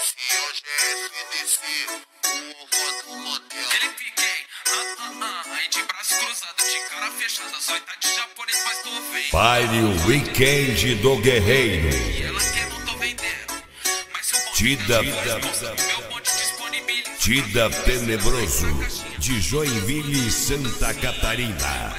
Ele piquei, aí de braço cruzado, de cara fechada, só tá de japonês, mas tô vendo. Baile Weekend do Guerreiro. E ela que eu não tô vendendo, mas se o bonde Tida, meu bonde disponibiliza. Tida Tenebroso, de Joinville, Santa Catarina.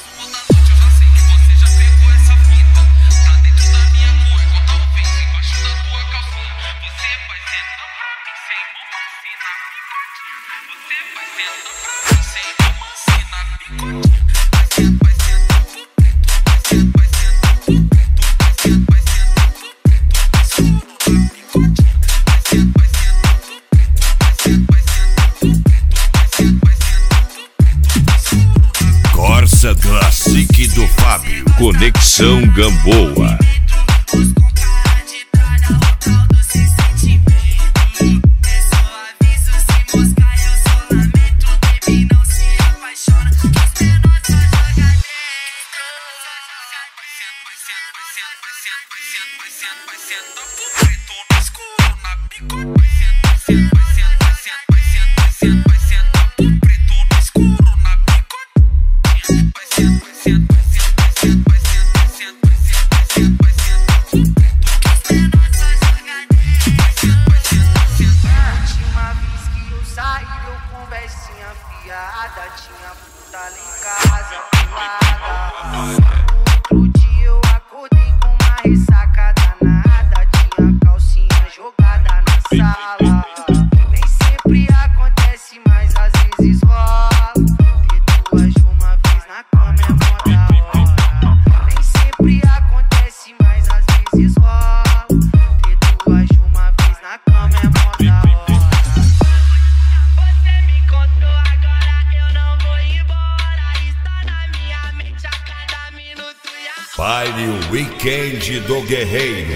Corsa Classic do Fábio, Conexão Gamboa. Tinha puta lá em casa, pelada. Outro dia eu acordei com uma ressaca danada. Tinha calcinha jogada na sala. Nem sempre acontece, mas às vezes rola. Ter duas de uma vez na cama é mó da hora. Nem sempre acontece, mas às vezes rola. Ter duas de uma vez na cama é mó da hora. Você me contou agora, eu não vou embora. Está na minha mente a cada minuto e a Baile Weekend do Guerreiro.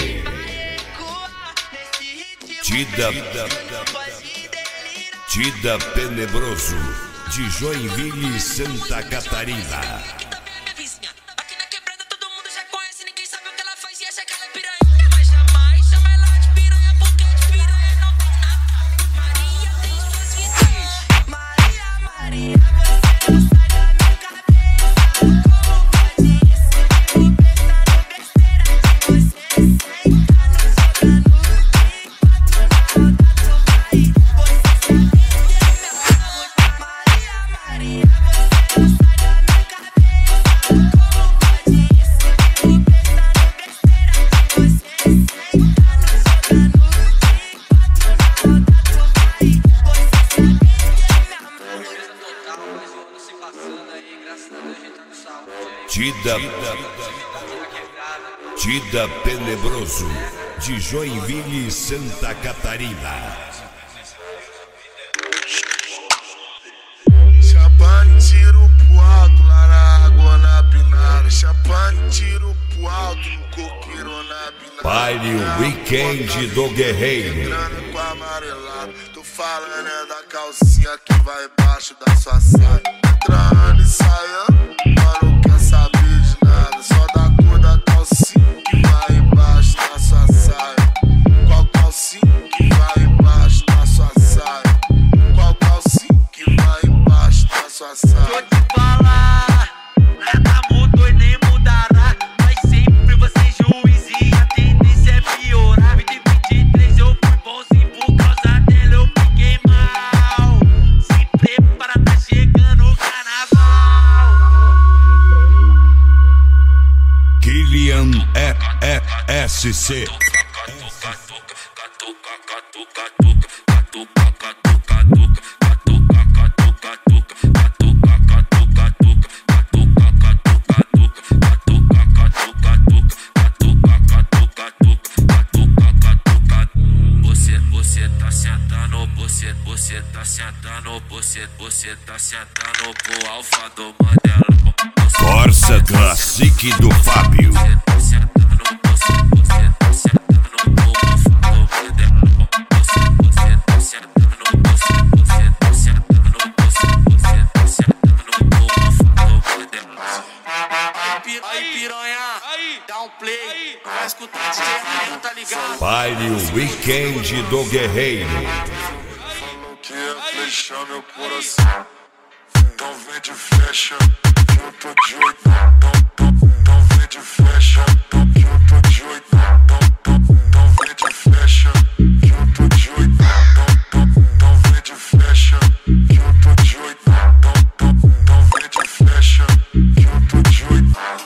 Tida Tenebroso, de Joinville, Santa Catarina. Aqui na quebrada todo mundo já conhece, ninguém sabe o que ela faz e acha que ela é piranha. Mas jamais chama ela de piranha, porque de piranha não tem nada. Maria tem suas vidas. Maria, Maria, você não sai da minha cabeça. Como pode isso? Eu pensando besteira de você. Senta na sogra no quatro na roda tu vai. Você sabe que é meu amor. Maria, Maria, você não sai da minha cabeça. Como pode isso? Eu pensando besteira de você. Senta na sogra no quatro na roda tu vai. Você sabe que é meu amor. Total, mais um ano se passando aí, graças a Deus a gente tá com saúde aí. Tida Tenebroso, de Joinville, Santa Catarina. Champanhe, tiro pro alto, lá na água, na binara. Champanhe, tiro pro alto, no coqueiro, na binara. Baile Weekend do Guerreiro. Entrando com amarelado. Tô falando é da calcinha que vai embaixo da sua saia. Entrando e saindo, mas não quer saber de nada. Só da cor da calcinha que vai embaixo da sua saia. Qual calcinha que vai embaixo da sua saia? Qual calcinha que vai embaixo da sua saia? Vou te falar, nada mudou e nem mudará. Mas sempre você juiz e a tendência é piorar. 2023 eu fui bonzinho, por causa dela eu fiquei mal. Se prepara, tá chegando o carnaval. Kylian SC. Você tá sentando pro alfa do Mandela. Corsa Classic do Fábio. Você tá sentando pro alfa do Mandela. Você tá sentando pro alfa do Mandela. Aí, piranha, dá um play. Vai escutar DJ Ryan, tá ligado? Baile Weekend do Guerreiro. Falou que ia flechar meu coração. Então vem de flecha, que eu tô de oitão. Então vem de flecha, que eu tô de oitão. Então vem de flecha, que eu tô de oitão. Então vem de flecha, que eu tô de oitão. Então vem de flecha, que eu tô de oitão.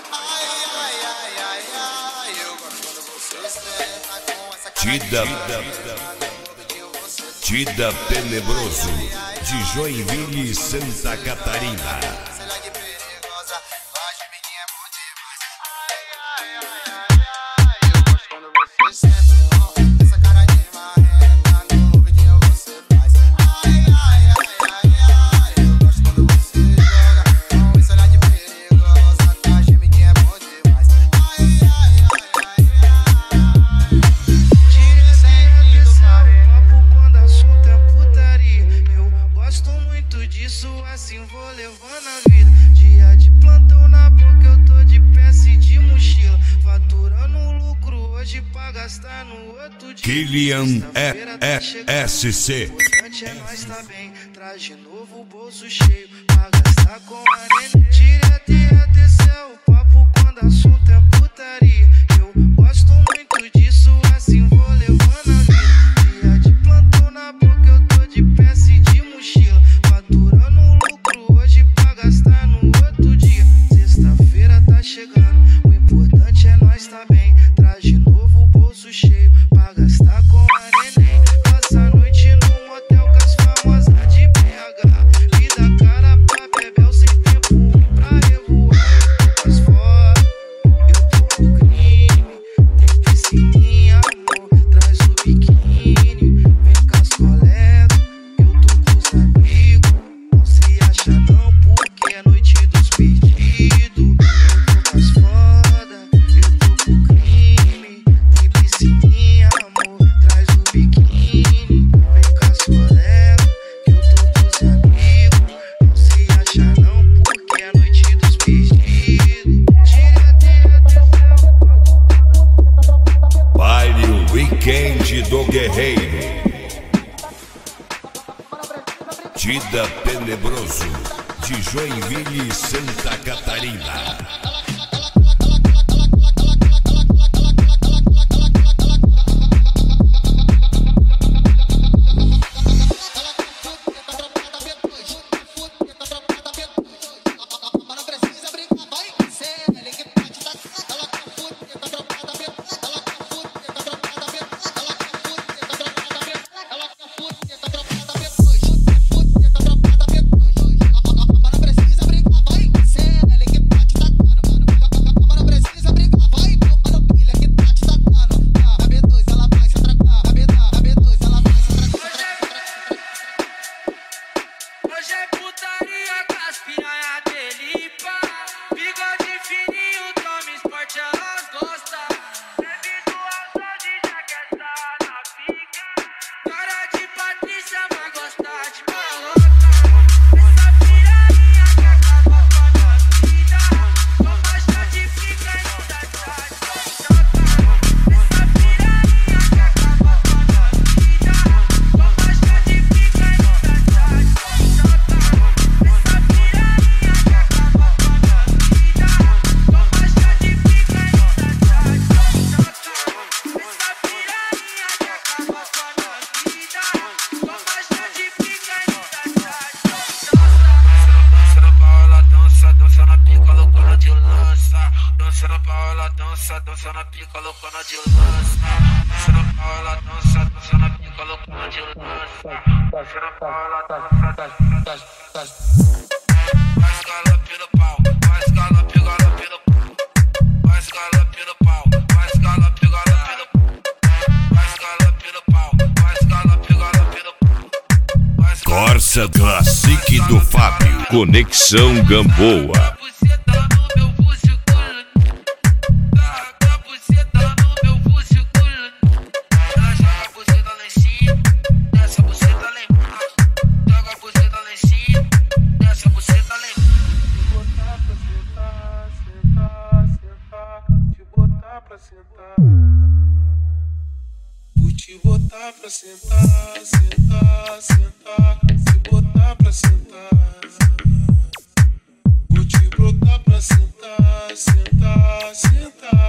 Tida Tenebroso, de Joinville, Santa Catarina. Assim vou levando a vida. Dia de plantão na boca, eu tô de peça e de mochila. Faturando lucro hoje pra gastar no outro dia. Kylian SC. É nós tá bem, traz de novo o bolso cheio pra gastar com a neném. Direto e até o papo quando assunto é putaria. Eu gosto muito disso, assim vou levando a vida. Dia de plantão na boca, eu tô de peça e de mochila. Faturando lucro hoje pra gastar no outro dia. Sexta-feira tá chegando, o importante é nós tá bem. Traz de novo o bolso cheio pra gastar com a neném. Passa a noite no motel com as famosas de BH. Vida cara pra bebel sem tempo pra revoar. Eu tô com as fotos, eu tô com crime. Tem piscininha, amor, traz o biquíni. Vem com as colegas, eu tô com os amigos. Não se acha não porque é noite dos pedidos. Eu tô com as fodas, eu tô com crime. Tem piscininha, amor, traz o biquíni. Vem com as colegas, eu tô com os amigos. Não se acha não porque é noite dos pedidos. Direto e até Baile Weekend do Guerreiro. Tida Tenebroso, de Joinville, Santa Catarina. Hoje é putaria com as piranha delipa. Bigode fininho, tome esporte, elas gostam. Bebido alto já quer estar na pica. Cara de Patrícia vai gostar de maloca. Essa piranha que acaba com a minha vida. Toma chá de pica e não dá chá de choca. Essa piranha que acaba com a minha vida. Toma chá de pica e não dá chá de choca. Dança na Paola, dança na pica, loucona de lança. Dança na Paola, dança na pica, loucona de lança. Dança na Paola, dança. Vai escalope no pau, vai escalope no pau. Vai escalope no pau, vai escalope no pau. Vai escalope no pau, vai escalope no pau. Corsa Classic do Fábio, Conexão Gamboa. te botar pra sentar, sentar, sentar. Te botar pra sentar. Vou te botar pra sentar, sentar, sentar.